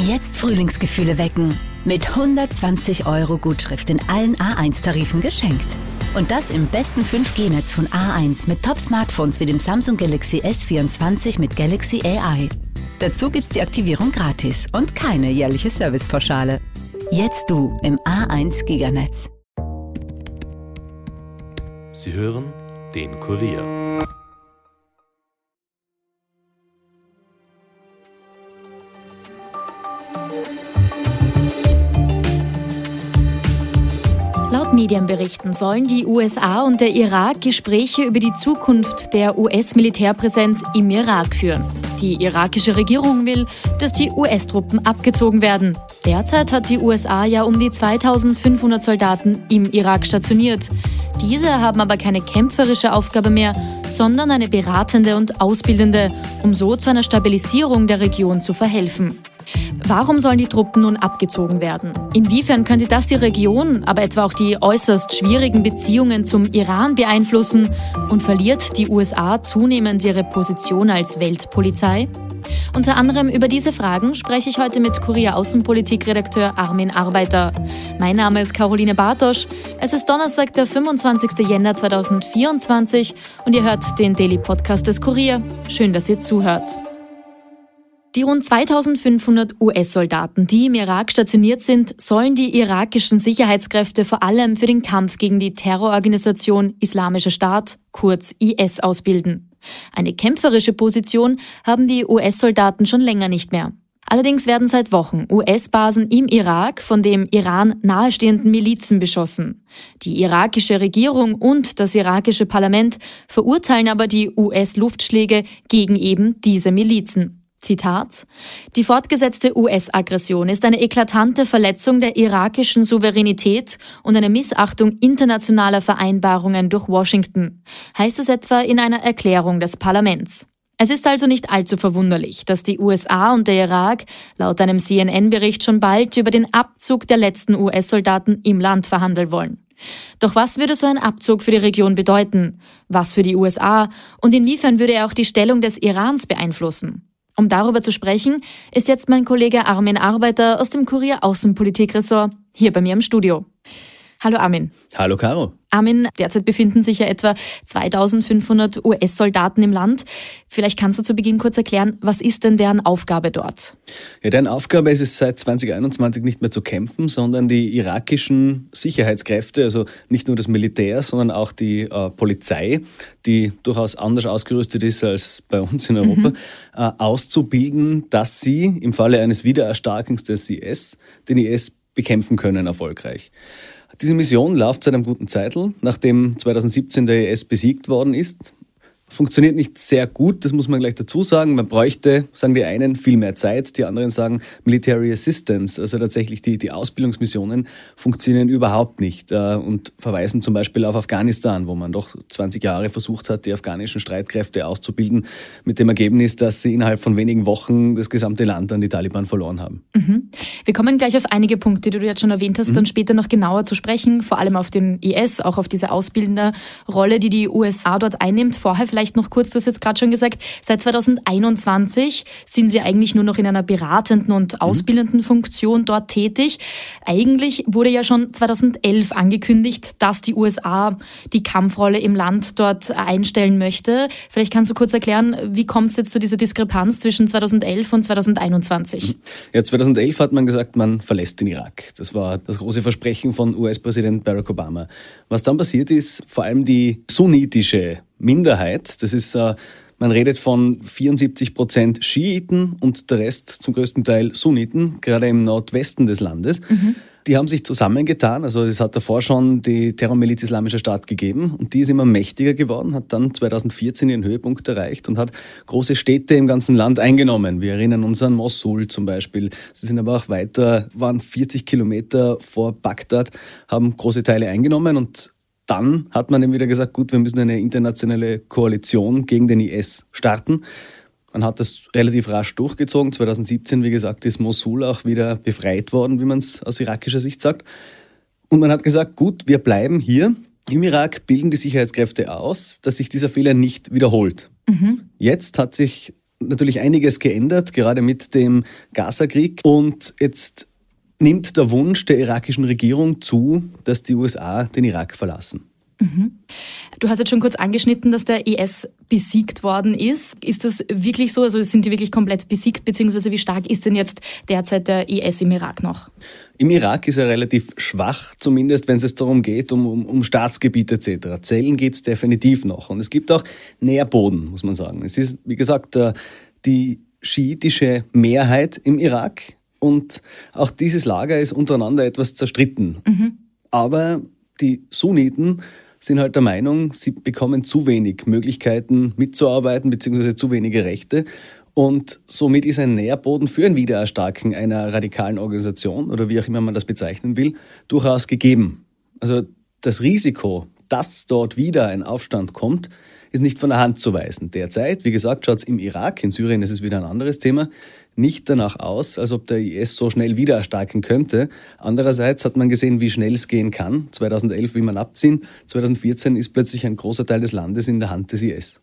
Jetzt Frühlingsgefühle wecken. Mit 120 € Gutschrift in allen A1-Tarifen geschenkt. Und das im besten 5G-Netz von A1 mit Top-Smartphones wie dem Samsung Galaxy S24 mit Galaxy AI. Dazu gibt's die Aktivierung gratis und keine jährliche Servicepauschale. Jetzt du im A1 Giganetz. Sie hören den Kurier. Laut Medienberichten sollen die USA und der Irak Gespräche über die Zukunft der US-Militärpräsenz im Irak führen. Die irakische Regierung will, dass die US-Truppen abgezogen werden. Derzeit hat die USA ja um die 2500 Soldaten im Irak stationiert. Diese haben aber keine kämpferische Aufgabe mehr, sondern eine beratende und ausbildende, um so zu einer Stabilisierung der Region zu verhelfen. Warum sollen die Truppen nun abgezogen werden? Inwiefern könnte das die Region, aber etwa auch die äußerst schwierigen Beziehungen zum Iran beeinflussen? Und verliert die USA zunehmend ihre Position als Weltpolizei? Unter anderem über diese Fragen spreche ich heute mit Kurier Außenpolitik-Redakteur Armin Arbeiter. Mein Name ist Caroline Bartosch. Es ist Donnerstag, der 25. Jänner 2024 und ihr hört den Daily Podcast des Kurier. Schön, dass ihr zuhört. Die rund 2500 US-Soldaten, die im Irak stationiert sind, sollen die irakischen Sicherheitskräfte vor allem für den Kampf gegen die Terrororganisation Islamischer Staat, kurz IS, ausbilden. Eine kämpferische Position haben die US-Soldaten schon länger nicht mehr. Allerdings werden seit Wochen US-Basen im Irak von dem Iran nahestehenden Milizen beschossen. Die irakische Regierung und das irakische Parlament verurteilen aber die US-Luftschläge gegen eben diese Milizen. Zitat: Die fortgesetzte US-Aggression ist eine eklatante Verletzung der irakischen Souveränität und eine Missachtung internationaler Vereinbarungen durch Washington, heißt es etwa in einer Erklärung des Parlaments. Es ist also nicht allzu verwunderlich, dass die USA und der Irak laut einem CNN-Bericht schon bald über den Abzug der letzten US-Soldaten im Land verhandeln wollen. Doch was würde so ein Abzug für die Region bedeuten? Was für die USA? Und inwiefern würde er auch die Stellung des Irans beeinflussen? Um darüber zu sprechen, ist jetzt mein Kollege Armin Arbeiter aus dem Kurier Außenpolitik-Ressort hier bei mir im Studio. Hallo Armin. Hallo Caro. Armin, derzeit befinden sich ja etwa 2500 US-Soldaten im Land. Vielleicht kannst du zu Beginn kurz erklären, was ist denn deren Aufgabe dort? Ja, deren Aufgabe ist es seit 2021 nicht mehr zu kämpfen, sondern die irakischen Sicherheitskräfte, also nicht nur das Militär, sondern auch die Polizei, die durchaus anders ausgerüstet ist als bei uns in Europa, auszubilden, dass sie im Falle eines Wiedererstarkens des IS den IS bekämpfen können erfolgreich. Diese Mission läuft seit einem guten Zeitl, nachdem 2017 der IS besiegt worden ist. Funktioniert nicht sehr gut, das muss man gleich dazu sagen. Man bräuchte, sagen die einen, viel mehr Zeit, die anderen sagen Military Assistance. Also tatsächlich die Ausbildungsmissionen funktionieren überhaupt nicht und verweisen zum Beispiel auf Afghanistan, wo man doch 20 Jahre versucht hat, die afghanischen Streitkräfte auszubilden, mit dem Ergebnis, dass sie innerhalb von wenigen Wochen das gesamte Land an die Taliban verloren haben. Wir kommen gleich auf einige Punkte, die du jetzt schon erwähnt hast, dann später noch genauer zu sprechen, vor allem auf den IS, auch auf diese ausbildende Rolle, die die USA dort einnimmt. Vorher vielleicht noch kurz, du hast jetzt gerade schon gesagt, seit 2021 sind sie eigentlich nur noch in einer beratenden und ausbildenden Funktion dort tätig. Eigentlich wurde ja schon 2011 angekündigt, dass die USA die Kampfrolle im Land dort einstellen möchte. Vielleicht kannst du kurz erklären, wie kommt es jetzt zu dieser Diskrepanz zwischen 2011 und 2021? Ja, 2011 hat man gesagt, man verlässt den Irak. Das war das große Versprechen von US-Präsident Barack Obama. Was dann passiert ist, vor allem die sunnitische Minderheit, das ist, man redet von 74% Schiiten und der Rest zum größten Teil Sunniten, gerade im Nordwesten des Landes. Die haben sich zusammengetan, also es hat davor schon die Terrormiliz Islamischer Staat gegeben und die ist immer mächtiger geworden, hat dann 2014 ihren Höhepunkt erreicht und hat große Städte im ganzen Land eingenommen. Wir erinnern uns an Mosul zum Beispiel. Sie sind aber auch weiter, waren 40 Kilometer vor Bagdad, haben große Teile eingenommen und dann hat man eben wieder gesagt, gut, wir müssen eine internationale Koalition gegen den IS starten. Man hat das relativ rasch durchgezogen. 2017, wie gesagt, ist Mosul auch wieder befreit worden, wie man es aus irakischer Sicht sagt. Und man hat gesagt, gut, wir bleiben hier. Im Irak bilden die Sicherheitskräfte aus, dass sich dieser Fehler nicht wiederholt. Jetzt hat sich natürlich einiges geändert, gerade mit dem Gaza-Krieg. Und jetzt nimmt der Wunsch der irakischen Regierung zu, dass die USA den Irak verlassen. Du hast jetzt schon kurz angeschnitten, dass der IS besiegt worden ist. Ist das wirklich so? Also sind die wirklich komplett besiegt, beziehungsweise wie stark ist denn jetzt derzeit der IS im Irak noch? Im Irak ist er relativ schwach, zumindest wenn es darum geht, um Staatsgebiete etc. Zellen gibt es definitiv noch. Und es gibt auch Nährboden, muss man sagen. Es ist, wie gesagt, die schiitische Mehrheit im Irak und auch dieses Lager ist untereinander etwas zerstritten. Aber die Sunniten sind halt der Meinung, sie bekommen zu wenig Möglichkeiten mitzuarbeiten bzw. zu wenige Rechte. Und somit ist ein Nährboden für ein Wiedererstarken einer radikalen Organisation oder wie auch immer man das bezeichnen will, durchaus gegeben. Also das Risiko, dass dort wieder ein Aufstand kommt, ist nicht von der Hand zu weisen. Derzeit, wie gesagt, schaut es im Irak, in Syrien ist es wieder ein anderes Thema, nicht danach aus, als ob der IS so schnell wieder erstarken könnte. Andererseits hat man gesehen, wie schnell es gehen kann. 2011 will man abziehen, 2014 ist plötzlich ein großer Teil des Landes in der Hand des IS.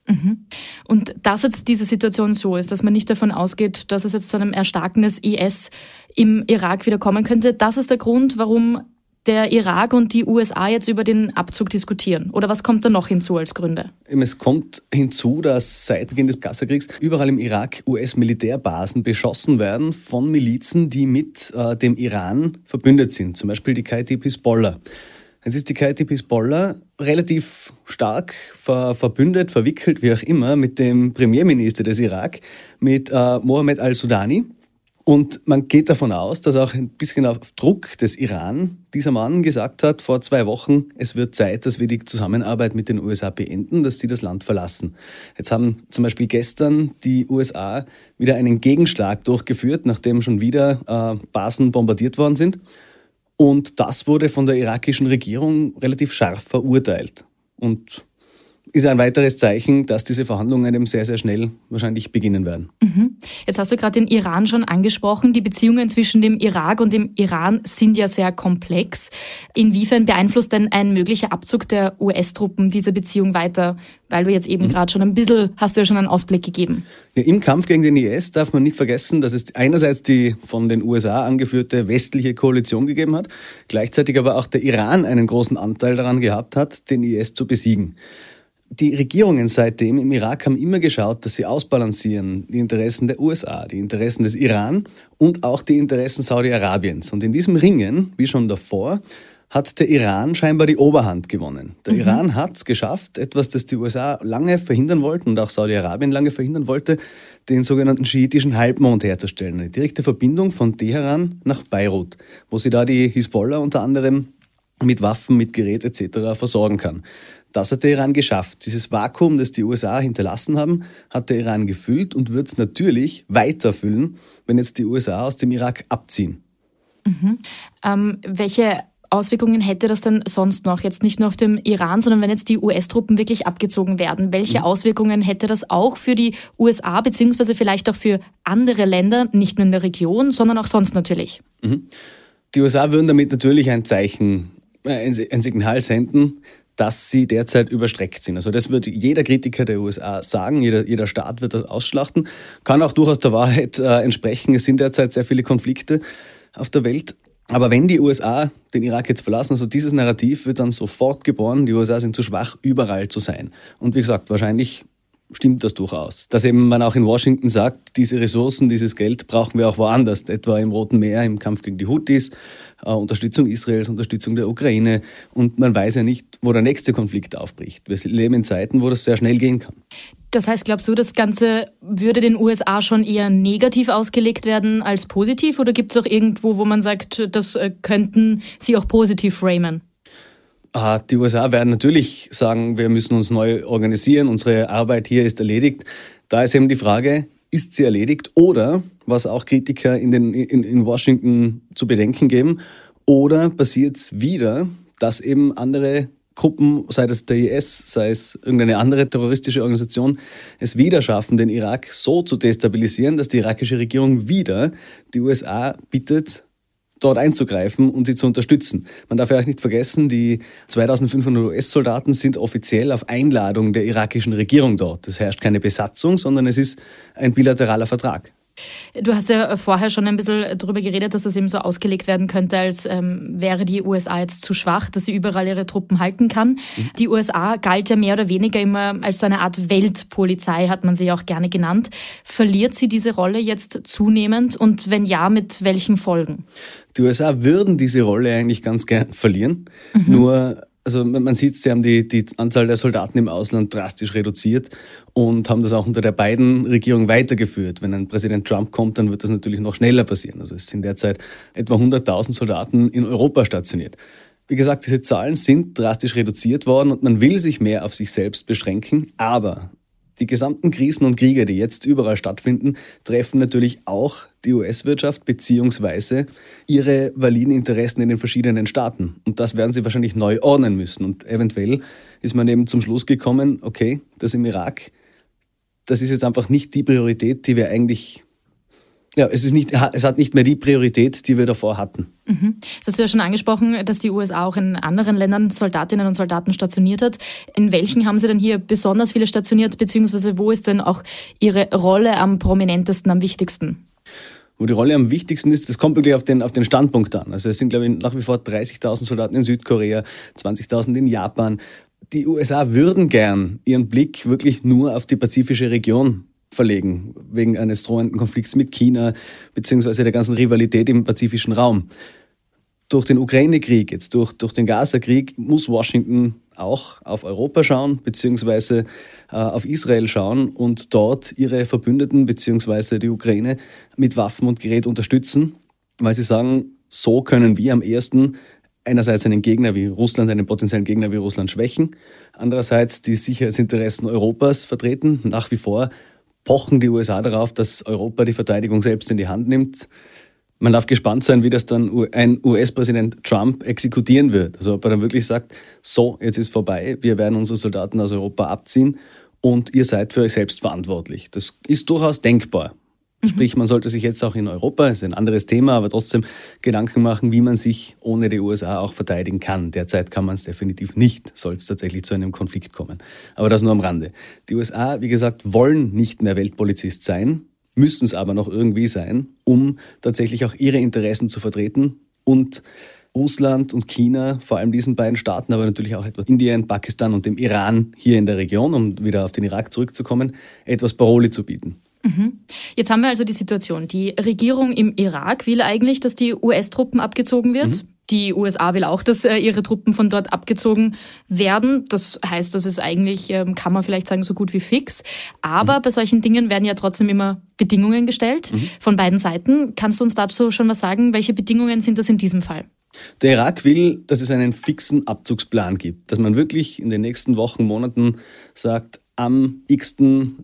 Und dass jetzt diese Situation so ist, dass man nicht davon ausgeht, dass es jetzt zu einem Erstarken des IS im Irak wieder kommen könnte, das ist der Grund, warum der Irak und die USA jetzt über den Abzug diskutieren? Oder was kommt da noch hinzu als Gründe? Es kommt hinzu, dass seit Beginn des Gaza-Kriegs überall im Irak US-Militärbasen beschossen werden von Milizen, die mit dem Iran verbündet sind. Zum Beispiel die Kataib Hisbollah. Jetzt ist die Kataib Hisbollah relativ stark verbündet, verwickelt, wie auch immer, mit dem Premierminister des Irak, mit Mohammed al-Sudani. Und man geht davon aus, dass auch ein bisschen auf Druck des Iran dieser Mann gesagt hat, vor 2 Wochen, es wird Zeit, dass wir die Zusammenarbeit mit den USA beenden, dass sie das Land verlassen. Jetzt haben zum Beispiel gestern die USA wieder einen Gegenschlag durchgeführt, nachdem schon wieder Basen bombardiert worden sind. Und das wurde von der irakischen Regierung relativ scharf verurteilt. Und ist ein weiteres Zeichen, dass diese Verhandlungen eben sehr, sehr schnell wahrscheinlich beginnen werden. Jetzt hast du gerade den Iran schon angesprochen. Die Beziehungen zwischen dem Irak und dem Iran sind ja sehr komplex. Inwiefern beeinflusst denn ein möglicher Abzug der US-Truppen diese Beziehung weiter? Weil du jetzt eben gerade schon ein bisschen, hast du ja schon einen Ausblick gegeben. Ja, im Kampf gegen den IS darf man nicht vergessen, dass es einerseits die von den USA angeführte westliche Koalition gegeben hat, gleichzeitig aber auch der Iran einen großen Anteil daran gehabt hat, den IS zu besiegen. Die Regierungen seitdem im Irak haben immer geschaut, dass sie ausbalancieren die Interessen der USA, die Interessen des Iran und auch die Interessen Saudi-Arabiens. Und in diesem Ringen, wie schon davor, hat der Iran scheinbar die Oberhand gewonnen. Der Iran hat es geschafft, etwas, das die USA lange verhindern wollten und auch Saudi-Arabien lange verhindern wollte, den sogenannten schiitischen Halbmond herzustellen. Eine direkte Verbindung von Teheran nach Beirut, wo sie da die Hisbollah unter anderem mit Waffen, mit Gerät etc. versorgen kann. Das hat der Iran geschafft. Dieses Vakuum, das die USA hinterlassen haben, hat der Iran gefüllt und wird es natürlich weiterfüllen, wenn jetzt die USA aus dem Irak abziehen. Welche Auswirkungen hätte das denn sonst noch? Jetzt nicht nur auf dem Iran, sondern wenn jetzt die US-Truppen wirklich abgezogen werden. Welche Auswirkungen hätte das auch für die USA, beziehungsweise vielleicht auch für andere Länder, nicht nur in der Region, sondern auch sonst natürlich? Die USA würden damit natürlich ein Zeichen, ein Signal senden, dass sie derzeit überstreckt sind. Also das wird jeder Kritiker der USA sagen, jeder Staat wird das ausschlachten. Kann auch durchaus der Wahrheit entsprechen. Es sind derzeit sehr viele Konflikte auf der Welt. Aber wenn die USA den Irak jetzt verlassen, also dieses Narrativ wird dann sofort geboren, die USA sind zu schwach, überall zu sein. Und wie gesagt, wahrscheinlich stimmt das durchaus. Dass eben man auch in Washington sagt, diese Ressourcen, dieses Geld brauchen wir auch woanders, etwa im Roten Meer, im Kampf gegen die Houthis, Unterstützung Israels, Unterstützung der Ukraine. Und man weiß ja nicht, wo der nächste Konflikt aufbricht. Wir leben in Zeiten, wo das sehr schnell gehen kann. Das heißt, glaubst du, das Ganze würde den USA schon eher negativ ausgelegt werden als positiv? Oder gibt es auch irgendwo, wo man sagt, das könnten sie auch positiv framen? Die USA werden natürlich sagen, wir müssen uns neu organisieren, unsere Arbeit hier ist erledigt. Da ist eben die Frage, ist sie erledigt oder, was auch Kritiker in Washington zu bedenken geben, oder passiert es wieder, dass eben andere Gruppen, sei es der IS, sei es irgendeine andere terroristische Organisation, es wieder schaffen, den Irak so zu destabilisieren, dass die irakische Regierung wieder die USA bittet, dort einzugreifen und sie zu unterstützen. Man darf ja auch nicht vergessen, die 2500 US-Soldaten sind offiziell auf Einladung der irakischen Regierung dort. Es herrscht keine Besatzung, sondern es ist ein bilateraler Vertrag. Du hast ja vorher schon ein bisschen darüber geredet, dass das eben so ausgelegt werden könnte, als wäre die USA jetzt zu schwach, dass sie überall ihre Truppen halten kann. Die USA galt ja mehr oder weniger immer als so eine Art Weltpolizei, hat man sie ja auch gerne genannt. Verliert sie diese Rolle jetzt zunehmend und wenn ja, mit welchen Folgen? Die USA würden diese Rolle eigentlich ganz gern verlieren, nur also man sieht, sie haben die Anzahl der Soldaten im Ausland drastisch reduziert und haben das auch unter der Biden-Regierung weitergeführt. Wenn ein Präsident Trump kommt, dann wird das natürlich noch schneller passieren. Also es sind derzeit etwa 100.000 Soldaten in Europa stationiert. Wie gesagt, diese Zahlen sind drastisch reduziert worden und man will sich mehr auf sich selbst beschränken, aber die gesamten Krisen und Kriege, die jetzt überall stattfinden, treffen natürlich auch die US-Wirtschaft beziehungsweise ihre validen Interessen in den verschiedenen Staaten. Und das werden sie wahrscheinlich neu ordnen müssen. Und eventuell ist man eben zum Schluss gekommen, okay, das im Irak, das ist jetzt einfach nicht die Priorität, die wir eigentlich, es hat nicht mehr die Priorität, die wir davor hatten. Das hast du ja schon angesprochen, dass die USA auch in anderen Ländern Soldatinnen und Soldaten stationiert hat. In welchen haben sie denn hier besonders viele stationiert, beziehungsweise wo ist denn auch ihre Rolle am prominentesten, am wichtigsten? Wo die Rolle am wichtigsten ist, das kommt wirklich auf den Standpunkt an. Also es sind, glaube ich, nach wie vor 30.000 Soldaten in Südkorea, 20.000 in Japan. Die USA würden gern ihren Blick wirklich nur auf die pazifische Region verlegen, wegen eines drohenden Konflikts mit China, beziehungsweise der ganzen Rivalität im pazifischen Raum. Durch den Ukraine-Krieg, jetzt durch den Gaza-Krieg, muss Washington auch auf Europa schauen, beziehungsweise auf Israel schauen und dort ihre Verbündeten, beziehungsweise die Ukraine mit Waffen und Gerät unterstützen, weil sie sagen, so können wir am ehesten einerseits einen Gegner wie Russland, einen potenziellen Gegner wie Russland schwächen, andererseits die Sicherheitsinteressen Europas vertreten. Nach wie vor pochen die USA darauf, dass Europa die Verteidigung selbst in die Hand nimmt. Man darf gespannt sein, wie das dann ein US-Präsident Trump exekutieren wird. Also ob er dann wirklich sagt, so, jetzt ist vorbei, wir werden unsere Soldaten aus Europa abziehen und ihr seid für euch selbst verantwortlich. Das ist durchaus denkbar. Sprich, man sollte sich jetzt auch in Europa, das ist ein anderes Thema, aber trotzdem Gedanken machen, wie man sich ohne die USA auch verteidigen kann. Derzeit kann man es definitiv nicht, soll es tatsächlich zu einem Konflikt kommen. Aber das nur am Rande. Die USA, wie gesagt, wollen nicht mehr Weltpolizist sein, müssen es aber noch irgendwie sein, um tatsächlich auch ihre Interessen zu vertreten und Russland und China, vor allem diesen beiden Staaten, aber natürlich auch etwas Indien, Pakistan und dem Iran hier in der Region, um wieder auf den Irak zurückzukommen, etwas Paroli zu bieten. Jetzt haben wir also die Situation. Die Regierung im Irak will eigentlich, dass die US-Truppen abgezogen wird. Die USA will auch, dass ihre Truppen von dort abgezogen werden. Das heißt, das ist eigentlich, kann man vielleicht sagen, so gut wie fix. Aber bei solchen Dingen werden ja trotzdem immer Bedingungen gestellt von beiden Seiten. Kannst du uns dazu schon was sagen? Welche Bedingungen sind das in diesem Fall? Der Irak will, dass es einen fixen Abzugsplan gibt. Dass man wirklich in den nächsten Wochen, Monaten sagt, am x-ten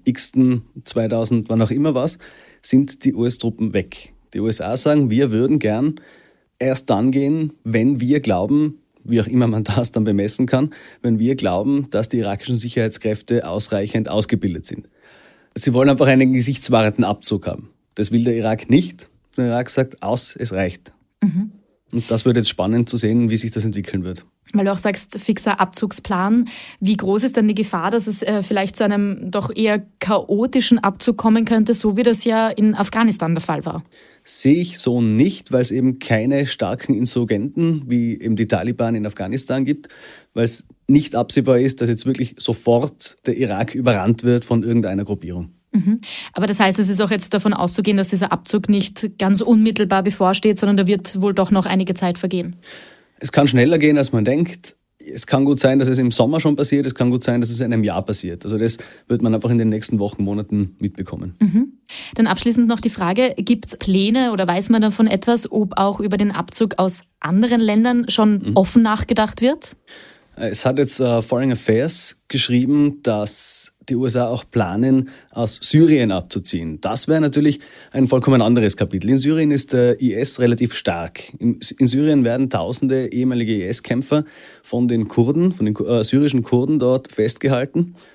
2000, wann auch immer was, sind die US-Truppen weg. Die USA sagen, wir würden gern erst dann gehen, wenn wir glauben, wie auch immer man das dann bemessen kann, wenn wir glauben, dass die irakischen Sicherheitskräfte ausreichend ausgebildet sind. Sie wollen einfach einen gesichtswahrenden Abzug haben. Das will der Irak nicht. Der Irak sagt, es reicht. Und das wird jetzt spannend zu sehen, wie sich das entwickeln wird. Weil du auch sagst, fixer Abzugsplan. Wie groß ist denn die Gefahr, dass es vielleicht zu einem doch eher chaotischen Abzug kommen könnte, so wie das ja in Afghanistan der Fall war? Sehe ich so nicht, weil es eben keine starken Insurgenten wie eben die Taliban in Afghanistan gibt, weil es nicht absehbar ist, dass jetzt wirklich sofort der Irak überrannt wird von irgendeiner Gruppierung. Aber das heißt, es ist auch jetzt davon auszugehen, dass dieser Abzug nicht ganz unmittelbar bevorsteht, sondern da wird wohl doch noch einige Zeit vergehen. Es kann schneller gehen, als man denkt. Es kann gut sein, dass es im Sommer schon passiert. Es kann gut sein, dass es in einem Jahr passiert. Also das wird man einfach in den nächsten Wochen, Monaten mitbekommen. Dann abschließend noch die Frage, gibt es Pläne oder weiß man davon etwas, ob auch über den Abzug aus anderen Ländern schon offen nachgedacht wird? Es hat jetzt Foreign Affairs geschrieben, dass die USA auch planen, aus Syrien abzuziehen. Das wäre natürlich ein vollkommen anderes Kapitel. In Syrien ist der IS relativ stark. In Syrien werden tausende ehemalige IS-Kämpfer von den Kurden, von den syrischen Kurden dort festgehalten.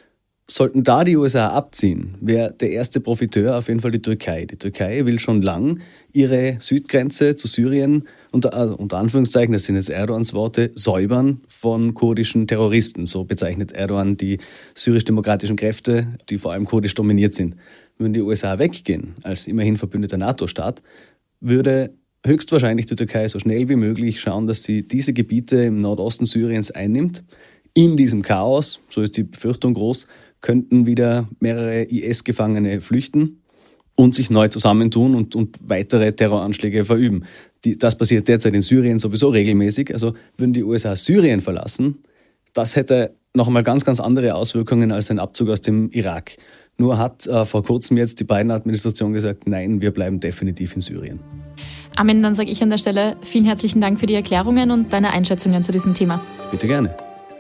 Sollten da die USA abziehen, wäre der erste Profiteur auf jeden Fall die Türkei. Die Türkei will schon lang ihre Südgrenze zu Syrien, unter Anführungszeichen, das sind jetzt Erdogans Worte, säubern von kurdischen Terroristen. So bezeichnet Erdogan die syrisch-demokratischen Kräfte, die vor allem kurdisch dominiert sind. Würden die USA weggehen, als immerhin verbündeter NATO-Staat, würde höchstwahrscheinlich die Türkei so schnell wie möglich schauen, dass sie diese Gebiete im Nordosten Syriens einnimmt. In diesem Chaos, so ist die Befürchtung groß, könnten wieder mehrere IS-Gefangene flüchten und sich neu zusammentun und weitere Terroranschläge verüben. Das passiert derzeit in Syrien sowieso regelmäßig. Also würden die USA Syrien verlassen, das hätte noch einmal ganz, ganz andere Auswirkungen als ein Abzug aus dem Irak. Nur hat vor kurzem jetzt die Biden-Administration gesagt, nein, wir bleiben definitiv in Syrien. Armin, dann sage ich an der Stelle vielen herzlichen Dank für die Erklärungen und deine Einschätzungen zu diesem Thema. Bitte gerne.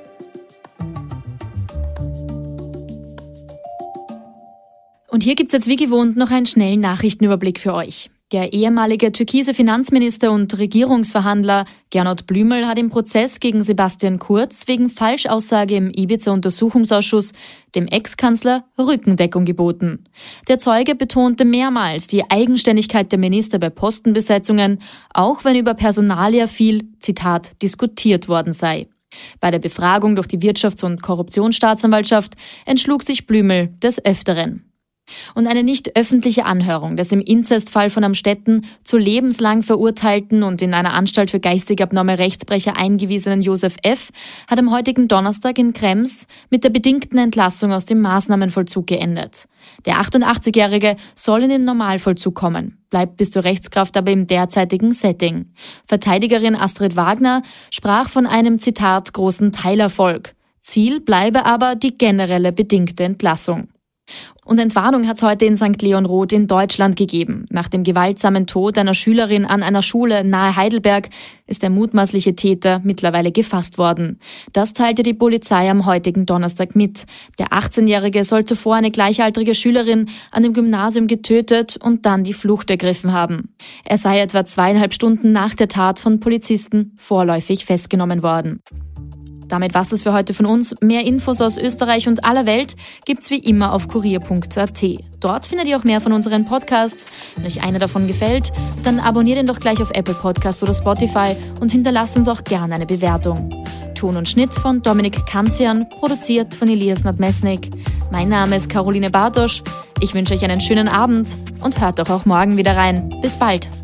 Und hier gibt's jetzt wie gewohnt noch einen schnellen Nachrichtenüberblick für euch. Der ehemalige türkise Finanzminister und Regierungsverhandler Gernot Blümel hat im Prozess gegen Sebastian Kurz wegen Falschaussage im Ibiza-Untersuchungsausschuss dem Ex-Kanzler Rückendeckung geboten. Der Zeuge betonte mehrmals die Eigenständigkeit der Minister bei Postenbesetzungen, auch wenn über Personalia viel, Zitat, diskutiert worden sei. Bei der Befragung durch die Wirtschafts- und Korruptionsstaatsanwaltschaft entschlug sich Blümel des Öfteren. Und eine nicht öffentliche Anhörung des im Inzestfall von Amstetten zu lebenslang verurteilten und in einer Anstalt für geistig abnorme Rechtsbrecher eingewiesenen Josef F. hat am heutigen Donnerstag in Krems mit der bedingten Entlassung aus dem Maßnahmenvollzug geendet. Der 88-Jährige soll in den Normalvollzug kommen, bleibt bis zur Rechtskraft aber im derzeitigen Setting. Verteidigerin Astrid Wagner sprach von einem, Zitat, großen Teilerfolg. Ziel bleibe aber die generelle bedingte Entlassung. Und Entwarnung hat es heute in St. Leon Roth in Deutschland gegeben. Nach dem gewaltsamen Tod einer Schülerin an einer Schule nahe Heidelberg ist der mutmaßliche Täter mittlerweile gefasst worden. Das teilte die Polizei am heutigen Donnerstag mit. Der 18-Jährige soll zuvor eine gleichaltrige Schülerin an dem Gymnasium getötet und dann die Flucht ergriffen haben. Er sei etwa 2,5 Stunden nach der Tat von Polizisten vorläufig festgenommen worden. Damit war's das für heute von uns. Mehr Infos aus Österreich und aller Welt gibt's wie immer auf kurier.at. Dort findet ihr auch mehr von unseren Podcasts. Wenn euch einer davon gefällt, dann abonniert ihn doch gleich auf Apple Podcasts oder Spotify und hinterlasst uns auch gerne eine Bewertung. Ton und Schnitt von Dominik Kanzian, produziert von Elias Nadmesnik. Mein Name ist Caroline Bartosch. Ich wünsche euch einen schönen Abend und hört doch auch morgen wieder rein. Bis bald.